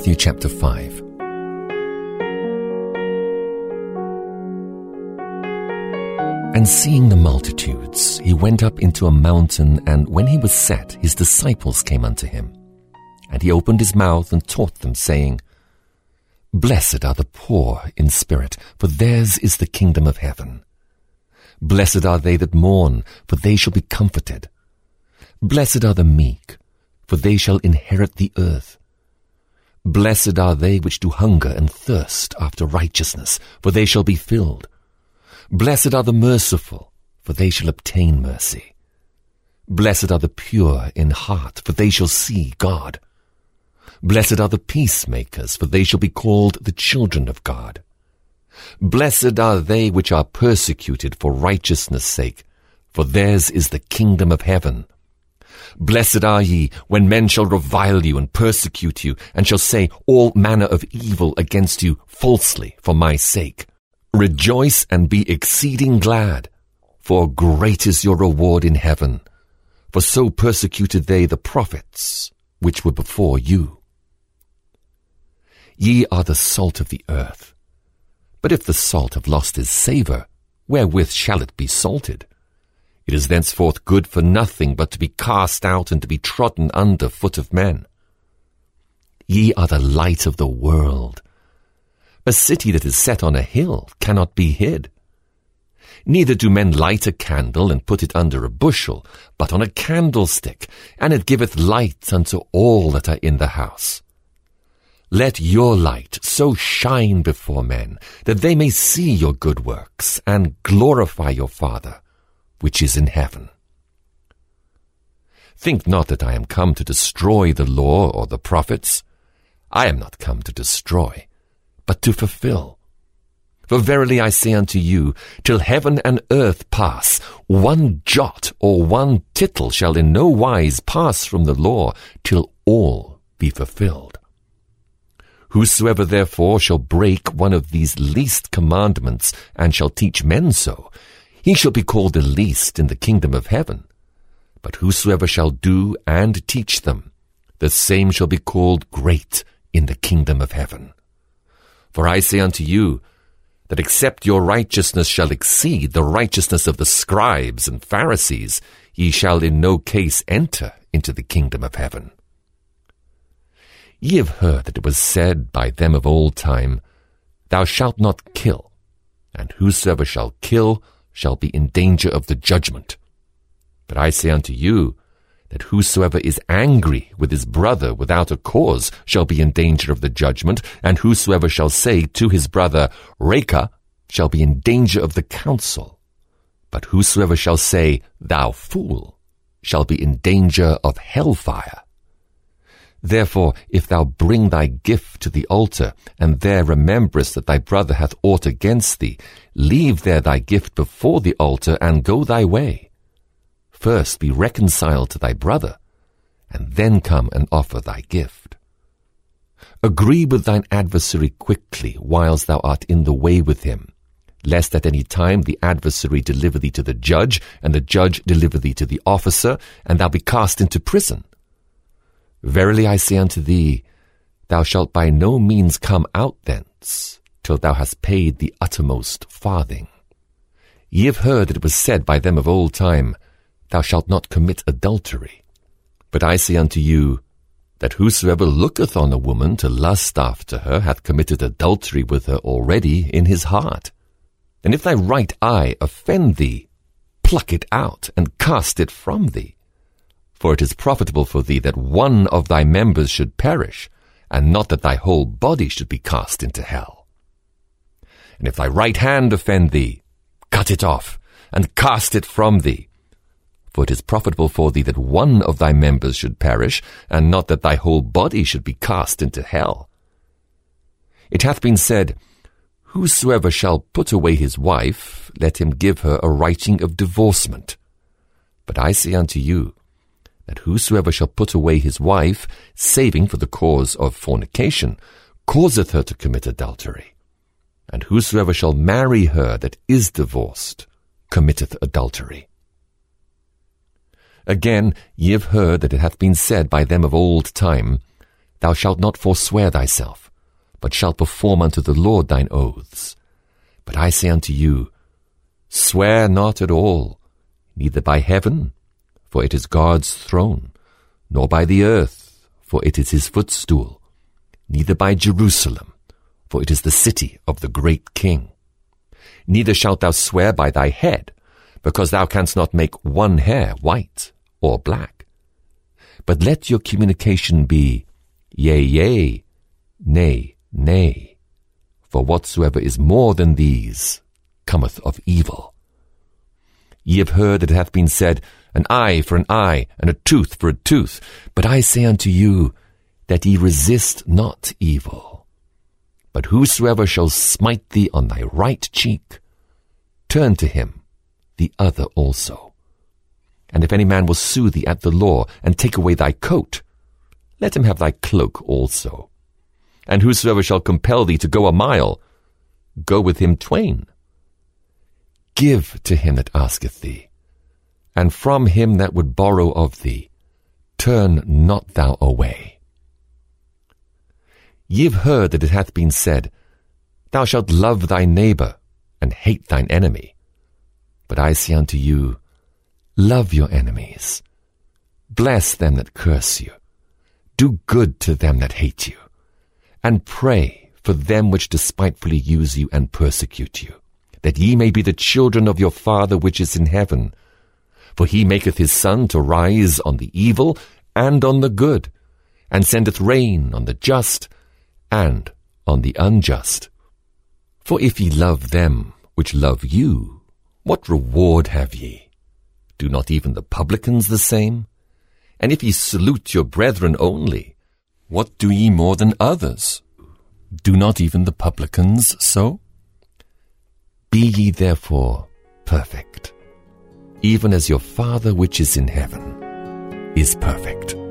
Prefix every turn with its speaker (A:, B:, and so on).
A: Matthew chapter 5. And seeing the multitudes, he went up into a mountain, and when he was set, his disciples came unto him. And he opened his mouth and taught them, saying, Blessed are the poor in spirit, for theirs is the kingdom of heaven. Blessed are they that mourn, for they shall be comforted. Blessed are the meek, for they shall inherit the earth. Blessed are they which do hunger and thirst after righteousness, for they shall be filled. Blessed are the merciful, for they shall obtain mercy. Blessed are the pure in heart, for they shall see God. Blessed are the peacemakers, for they shall be called the children of God. Blessed are they which are persecuted for righteousness' sake, for theirs is the kingdom of heaven. Blessed are ye when men shall revile you and persecute you, and shall say all manner of evil against you falsely for my sake. Rejoice and be exceeding glad, for great is your reward in heaven. For so persecuted they the prophets which were before you. Ye are the salt of the earth. But if the salt have lost his savour, wherewith shall it be salted? It is thenceforth good for nothing but to be cast out and to be trodden under foot of men. Ye are the light of the world. A city that is set on a hill cannot be hid. Neither do men light a candle and put it under a bushel, but on a candlestick, and it giveth light unto all that are in the house. Let your light so shine before men, that they may see your good works, and glorify your Father, which is in heaven. Think not that I am come to destroy the law or the prophets. I am not come to destroy, but to fulfill. For verily I say unto you, till heaven and earth pass, one jot or one tittle shall in no wise pass from the law, till all be fulfilled. Whosoever therefore shall break one of these least commandments, and shall teach men so, he shall be called the least in the kingdom of heaven. But whosoever shall do and teach them, the same shall be called great in the kingdom of heaven. For I say unto you, that except your righteousness shall exceed the righteousness of the scribes and Pharisees, ye shall in no case enter into the kingdom of heaven. Ye have heard that it was said by them of old time, Thou shalt not kill, and whosoever shall kill shall be in danger of the judgment. But I say unto you, that whosoever is angry with his brother without a cause shall be in danger of the judgment, and whosoever shall say to his brother, Raca, shall be in danger of the council. But whosoever shall say, Thou fool, shall be in danger of hellfire. Therefore, if thou bring thy gift to the altar, and there rememberest that thy brother hath aught against thee, leave there thy gift before the altar, and go thy way. First be reconciled to thy brother, and then come and offer thy gift. Agree with thine adversary quickly, whiles thou art in the way with him, lest at any time the adversary deliver thee to the judge, and the judge deliver thee to the officer, and thou be cast into prison. Verily I say unto thee, thou shalt by no means come out thence, till thou hast paid the uttermost farthing. Ye have heard that it was said by them of old time, Thou shalt not commit adultery. But I say unto you, that whosoever looketh on a woman to lust after her hath committed adultery with her already in his heart. And if thy right eye offend thee, pluck it out, and cast it from thee. For it is profitable for thee that one of thy members should perish, and not that thy whole body should be cast into hell. And if thy right hand offend thee, cut it off, and cast it from thee. For it is profitable for thee that one of thy members should perish, and not that thy whole body should be cast into hell. It hath been said, Whosoever shall put away his wife, let him give her a writing of divorcement. But I say unto you, that whosoever shall put away his wife, saving for the cause of fornication, causeth her to commit adultery. And whosoever shall marry her that is divorced, committeth adultery. Again, ye have heard that it hath been said by them of old time, thou shalt not forswear thyself, but shalt perform unto the Lord thine oaths. But I say unto you, swear not at all, neither by heaven, for it is God's throne, nor by the earth, for it is his footstool, neither by Jerusalem, for it is the city of the great King. Neither shalt thou swear by thy head, because thou canst not make one hair white or black. But let your communication be, yea, yea, nay, nay. For whatsoever is more than these cometh of evil. Ye have heard that it hath been said, an eye for an eye, and a tooth for a tooth. But I say unto you, that ye resist not evil. But whosoever shall smite thee on thy right cheek, turn to him the other also. And if any man will sue thee at the law, and take away thy coat, let him have thy cloak also. And whosoever shall compel thee to go a mile, go with him twain. Give to him that asketh thee, and from him that would borrow of thee, turn not thou away. Ye have heard that it hath been said, thou shalt love thy neighbor, and hate thine enemy. But I say unto you, love your enemies, bless them that curse you, do good to them that hate you, and pray for them which despitefully use you and persecute you, that ye may be the children of your Father which is in heaven. For he maketh his sun to rise on the evil and on the good, and sendeth rain on the just and on the unjust. For if ye love them which love you, what reward have ye? Do not even the publicans the same? And if ye salute your brethren only, what do ye more than others? Do not even the publicans so? Be ye therefore perfect, even as your Father which is in heaven is perfect.